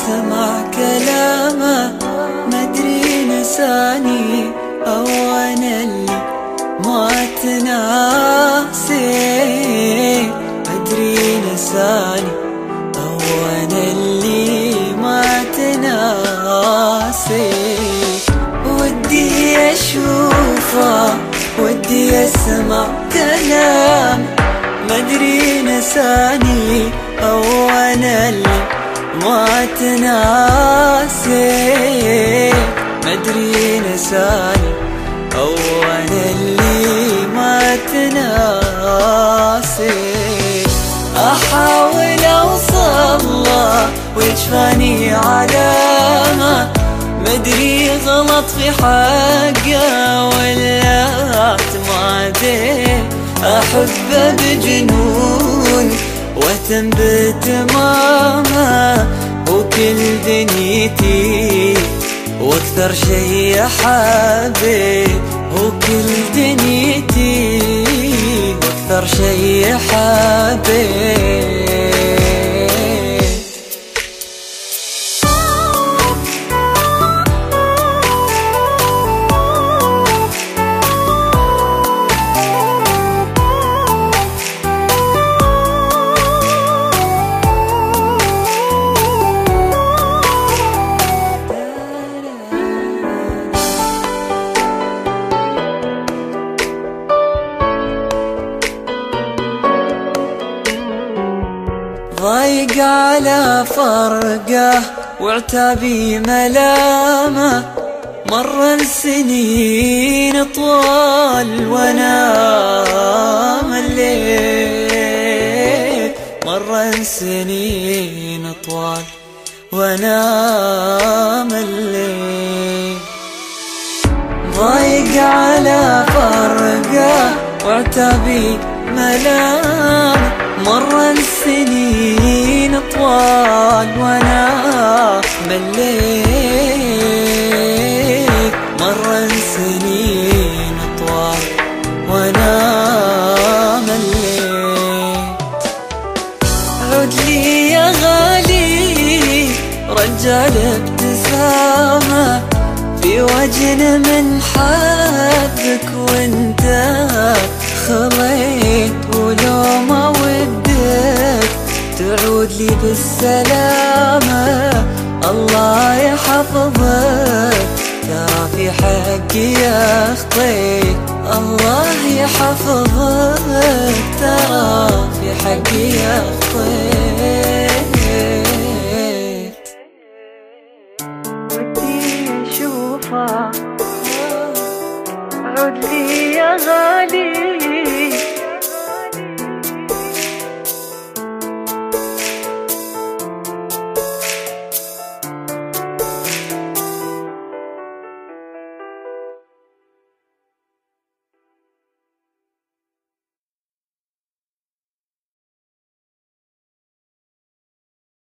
اسمع كلامه، مدري نساني او انا اللي ما تناسي، مدري نساني او انا اللي ما تناسي. ودي اشوفه ودي اسمع كلام، مدري نساني او انا اللي ما تناسي، مدري نساني او انا اللي ما تناسي. احاول اوصل له ويجفاني علامه، مدري غلط في حقه ولا تمادي. احبه بجنون واهتم بتمامه، وكل دنيتي واكثر شي حابب، وكل دنيتي واكثر شي حابب. ضايق على فرقه وعتابي ملامه، مر السنين طوال وانا مليت، مر السنين طوال وانا مليت. ضايق على فرقه وعتابي ملامه، مر السنين طوال وانا مليت، مر السنين طوال وانا مليت. عد لي يا غالي رجال ابتسامة في وجه من حبك وانت خليت، ولو ما ودك تعود لي بالسلامة. الله يحفظك ترى في حقي اخطيت، الله يحفظك ترى في حقي اخطيت. ودي اشوفه عد لي يا غالي